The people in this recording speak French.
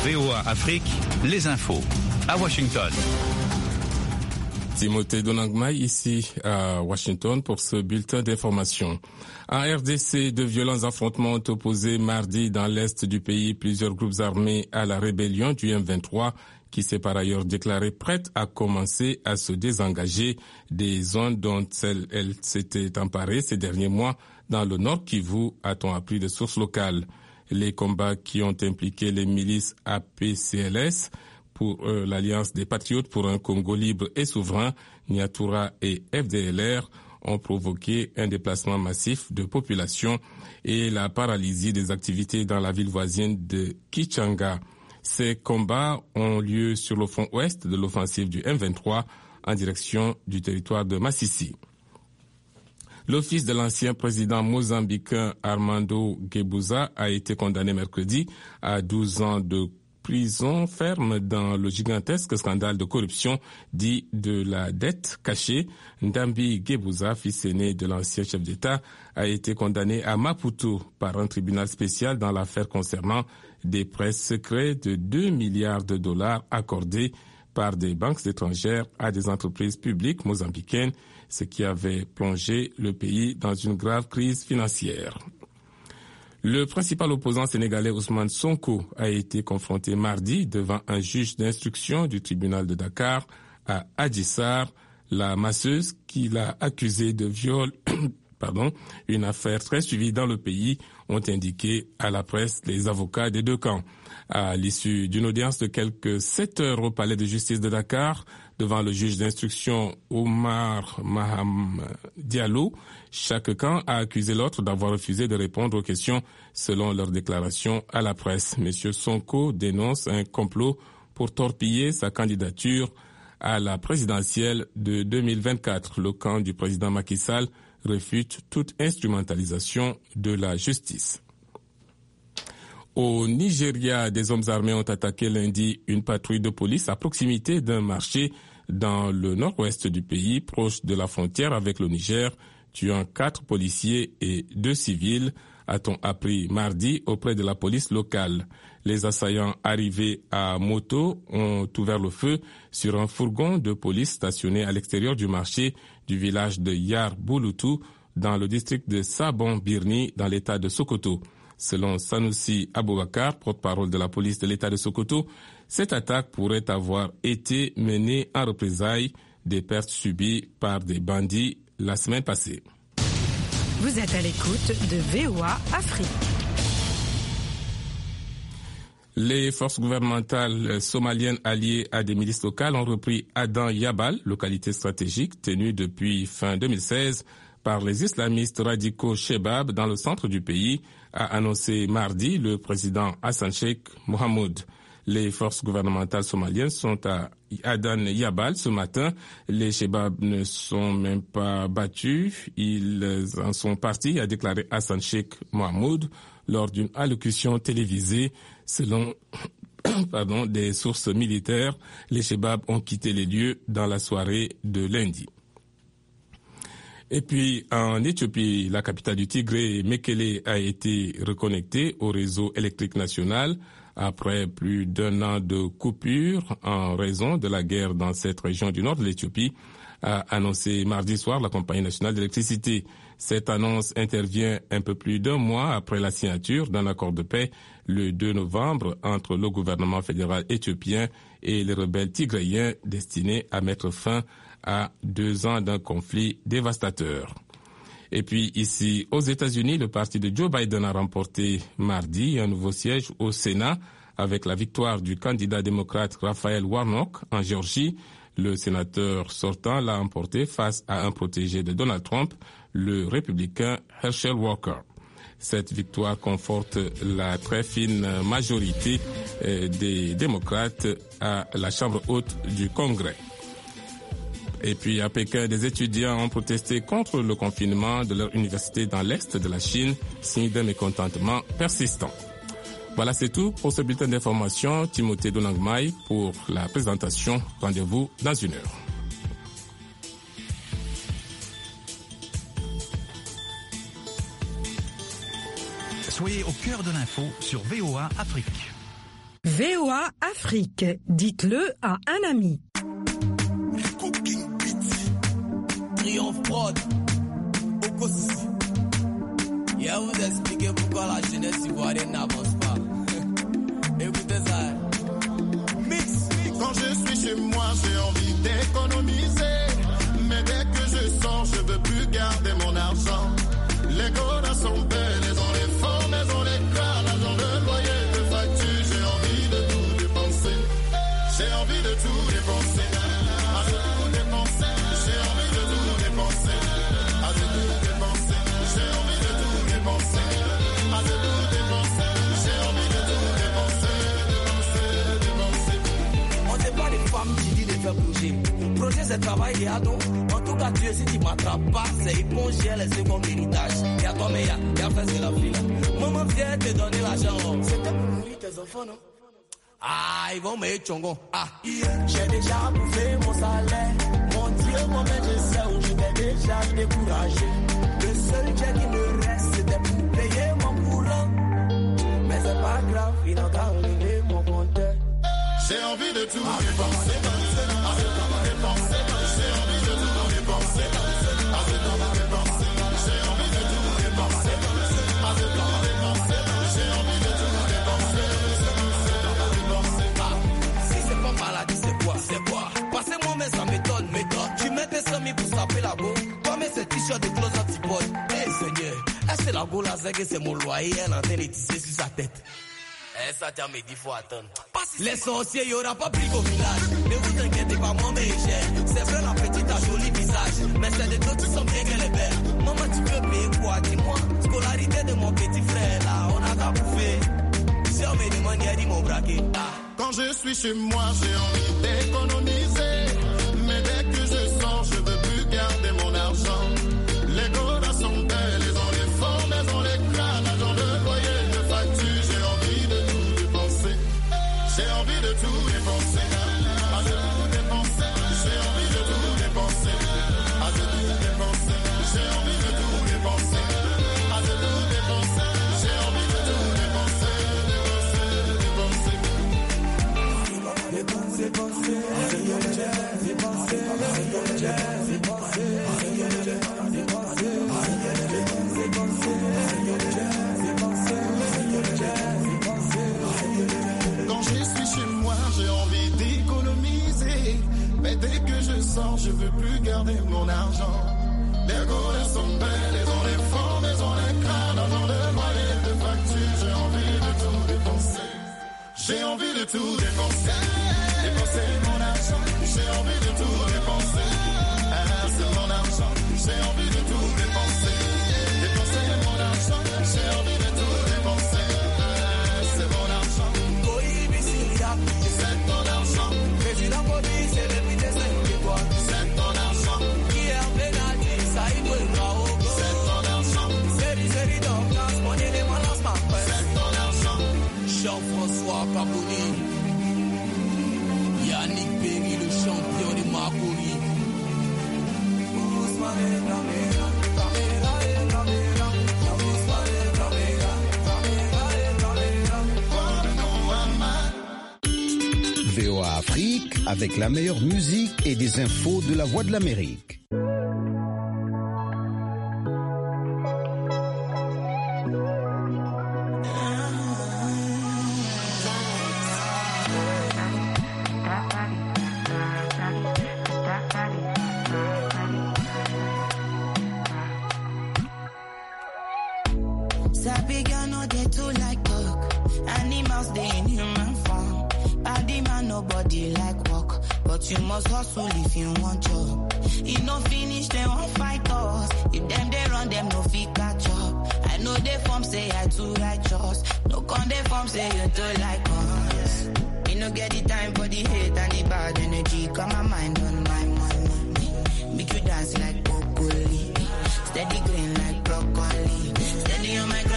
VOA Afrique, les infos à Washington. Timothée Donangmaï ici à Washington pour ce bulletin d'information. En RDC, de violents affrontements ont opposé mardi dans l'est du pays plusieurs groupes armés à la rébellion du M23 qui s'est par ailleurs déclarée prête à commencer à se désengager des zones dont elle s'était emparée ces derniers mois dans le Nord Kivu, a-t-on appris de sources locales. Les combats qui ont impliqué les milices APCLS pour l'Alliance des Patriotes pour un Congo libre et souverain, Nyatura et FDLR, ont provoqué un déplacement massif de population et la paralysie des activités dans la ville voisine de Kichanga. Ces combats ont lieu sur le front ouest de l'offensive du M23 en direction du territoire de Massissi. L'office de l'ancien président mozambicain Armando Guebuza a été condamné mercredi à 12 ans de prison ferme dans le gigantesque scandale de corruption dit de la dette cachée. Ndambi Guebuza, fils aîné de l'ancien chef d'État, a été condamné à Maputo par un tribunal spécial dans l'affaire concernant des prêts secrets de 2 milliards de dollars accordés par des banques étrangères à des entreprises publiques mozambicaines, ce qui avait plongé le pays dans une grave crise financière. Le principal opposant sénégalais Ousmane Sonko a été confronté mardi devant un juge d'instruction du tribunal de Dakar à Adji Sarr, la masseuse qui l'a accusé de viol. Une affaire très suivie dans le pays, ont indiqué à la presse les avocats des deux camps. À l'issue d'une audience de quelques 7 heures au palais de justice de Dakar, devant le juge d'instruction Omar Maham Diallo, chaque camp a accusé l'autre d'avoir refusé de répondre aux questions selon leur déclaration à la presse. Monsieur Sonko dénonce un complot pour torpiller sa candidature à la présidentielle de 2024. Le camp du président Macky Sall réfute toute instrumentalisation de la justice. Au Nigeria, des hommes armés ont attaqué lundi une patrouille de police à proximité d'un marché dans le nord-ouest du pays, proche de la frontière avec le Niger, tuant 4 policiers et 2 civils, a-t-on appris mardi auprès de la police locale. Les assaillants arrivés à moto ont ouvert le feu sur un fourgon de police stationné à l'extérieur du marché du village de Yar Bulutu dans le district de Sabon Birni dans l'état de Sokoto. Selon Sanoussi Aboubakar, porte-parole de la police de l'état de Sokoto, cette attaque pourrait avoir été menée en représailles des pertes subies par des bandits la semaine passée. Vous êtes à l'écoute de VOA Afrique. Les forces gouvernementales somaliennes alliées à des milices locales ont repris Adan Yabal, localité stratégique tenue depuis fin 2016 par les islamistes radicaux Shebab dans le centre du pays, a annoncé mardi le président Hassan Sheikh Mohamud. Les forces gouvernementales somaliennes sont à Adan Yabal ce matin. Les Shebab ne sont même pas battus. Ils en sont partis, a déclaré Hassan Sheikh Mohamud lors d'une allocution télévisée. Selon des sources militaires, les Shebab ont quitté les lieux dans la soirée de lundi. Et puis, en Éthiopie, la capitale du Tigré, Mekele, a été reconnectée au réseau électrique national après plus d'1 an de coupure en raison de la guerre dans cette région du nord de l'Éthiopie, a annoncé mardi soir la Compagnie nationale d'électricité. Cette annonce intervient un peu plus d'1 mois après la signature d'un accord de paix le 2 novembre entre le gouvernement fédéral éthiopien et les rebelles tigréens destinés à mettre fin à 2 ans d'un conflit dévastateur. Et puis ici, aux États-Unis, le parti de Joe Biden a remporté mardi un nouveau siège au Sénat avec la victoire du candidat démocrate Raphaël Warnock en Géorgie. Le sénateur sortant l'a emporté face à un protégé de Donald Trump, le républicain Herschel Walker. Cette victoire conforte la très fine majorité des démocrates à la Chambre haute du Congrès. Et puis à Pékin, des étudiants ont protesté contre le confinement de leur université dans l'est de la Chine, signe d'un mécontentement persistant. Voilà, c'est tout pour ce bulletin d'information. Timothée Donangmaï pour la présentation. Rendez-vous dans 1 heure. Soyez au cœur de l'info sur VOA Afrique. VOA Afrique, dites-le à un ami. Triomphe Prod, Okos. Yeah, vous expliquez pourquoi la jeunesse ivoirienne n'avance pas. Écoutez ça. Mix. Quand je suis chez moi, j'ai envie d'économiser. Mais dès que je sors, je veux plus garder mon argent. Les godas sont belles, elles ont les formes, elles ont les cas, l'argent de loyer, de facture. J'ai envie de tout dépenser. J'ai envie de tout dépenser. Ah, de tout dépenser. J'ai envie de tout dépenser. Ah, de tout dépenser. J'ai envie de tout dépenser. Ah, de tout dépenser. J'ai envie de tout dépenser. Dépenser. On n'est pas des femmes qui disent de faire bouger. Projet, c'est travail et ado. En tout cas, Dieu, si tu m'attrapes pas, c'est éponger les secondes héritage. Y'a toi, mais y'a fait, c'est la fille. Maman vient te donner l'argent. C'était pour nourrir tes enfants, non? Ah, ils vont me chongo. Ah, j'ai déjà bouffé mon salaire. Mon Dieu, moi-même, je sais où j'étais déjà découragé. Le seul jet qui me reste, c'était pour payer mon courant. Mais c'est pas grave, il n'a qu'à relever mon compteur. J'ai envie de tout dépenser. J'ai envie de tout dépenser. J'ai envie de tout dépenser. J'ai envie de tout dépenser. Si c'est pas maladie, c'est quoi? C'est quoi? Passez-moi, mais ça m'étonne. Tu mets tes semis pour saper la go. Toi, mais c'est t-shirt de close antipode. Eh, Seigneur, est-ce que la go, la zègue, c'est mon loyer? Elle est en train de tisser sur sa tête. Eh, ça t'a me dit, faut attendre. Les sorciers, il n'y aura pas plus qu'au village. Ne vous inquiétez pas, moi, mais j'ai. C'est vrai, la petite a joli visage. Mais c'est des d'autres qui sont bien qu'elle est belle. Maman, tu veux payer quoi? Dis-moi. Scolarité de mon petit frère, là, on a qu'à bouffer. Si on me demande, il a dit mon braquet. Ah. Quand je suis chez moi, j'ai envie d'économiser. Mais dès que je sors, je veux plus garder mon argent. Les godas sont belles, elles ont les formes, elles ont les crânes, l'argent de loyer, de facture. J'ai envie de tout dépenser. J'ai envie de tout dépenser. Ah, de tout dépenser. J'ai envie de tout dépenser. Ah, de tout dépenser. J'ai envie de tout dépenser. Ah, de tout dépenser. J'ai envie de tout dépenser. Dépenser, dépenser. Quand je suis chez moi, j'ai envie d'économiser. Mais dès que je sors, je veux plus garder mon argent. Les golas sont belles, elles ont les formes, elles ont les crânes, l'argent de loyer, de facture. J'ai envie de tout dépenser. J'ai envie de tout dépenser. Dépenser mon argent. J'ai envie de tout dépenser. Ah, c'est mon argent. J'ai envie de tout dépenser. Dépenser mon argent. J'ai envie de tout dépenser. Ah, c'est mon argent. C'est ton argent. Président Bobby, c'est le but de 5 étoiles. C'est ton argent. Qui est en pénalty, ça y est, bravo. C'est ton argent. Série d'ordonnances, mon élément lance ma presse. C'est ton argent. Jean-François Cabouni. Yannick Perry, le champion de Makori. VOA Afrique avec la meilleure musique et des infos de la Voix de l'Amérique. You must hustle if you want job. If no finish, they won't fight us. If them they run, them no fit catch up. I know they form say I too righteous. No con they form say you too like us. Me no get the time for the hate and the bad energy. Got my mind on my money. Make you dance like broccoli. Steady green like broccoli. Steady on my